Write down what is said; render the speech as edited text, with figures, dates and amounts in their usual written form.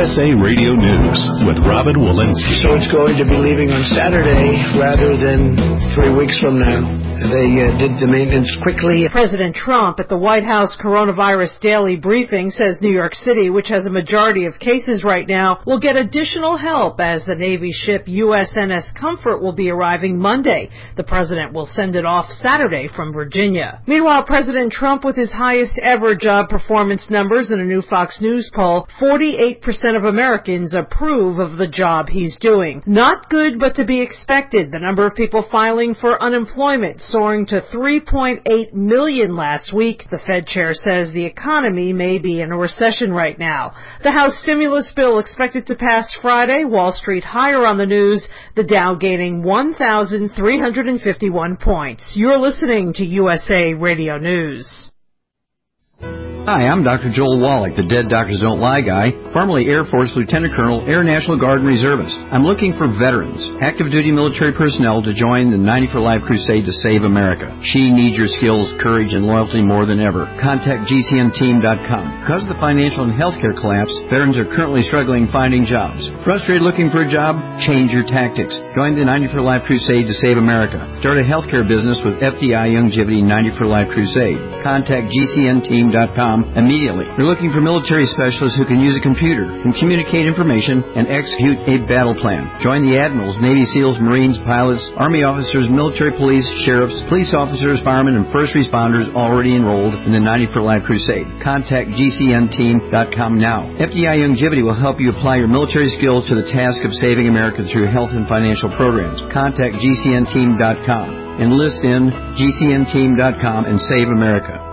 USA Radio News with Robin Walensky. So it's going to be leaving on Saturday rather than 3 weeks from now. They did the maintenance quickly. President Trump at the White House Coronavirus Daily Briefing says New York City, which has a majority of cases right now, will get additional help as the Navy ship USNS Comfort will be arriving Monday. The president will send it off Saturday from Virginia. Meanwhile, President Trump with his highest ever job performance numbers in a new Fox News poll, 48% of Americans approve of the job he's doing. Not good, but to be expected. The number of people filing for unemployment soaring to 3.8 million last week. The Fed chair says the economy may be in a recession right now. The House stimulus bill expected to pass Friday. Wall Street higher on the news. The Dow gaining 1,351 points. You're listening to USA Radio News. Hi, I'm Dr. Joel Wallach, the Dead Doctors Don't Lie guy, formerly Air Force Lieutenant Colonel, Air National Guard and Reservist. I'm looking for veterans, active duty military personnel to join the 90 for Life crusade to save America. She needs your skills, courage, and loyalty more than ever. Contact GCNteam.com. Because of the financial and healthcare collapse, veterans are currently struggling finding jobs. Frustrated looking for a job? Change your tactics. Join the 90 for Life crusade to save America. Start a healthcare business with FDI Youngevity 90 for Life crusade. Contact GCNteam.com immediately. They're looking for military specialists who can use a computer, can communicate information, and execute a battle plan. Join the admirals, Navy SEALs, Marines, pilots, Army officers, military police, sheriffs, police officers, firemen, and first responders already enrolled in the 90 for Life crusade. Contact GCNteam.com now. FDI Youngevity will help you apply your military skills to the task of saving America through health and financial programs. Contact GCNteam.com. Enlist in GCNteam.com and save America.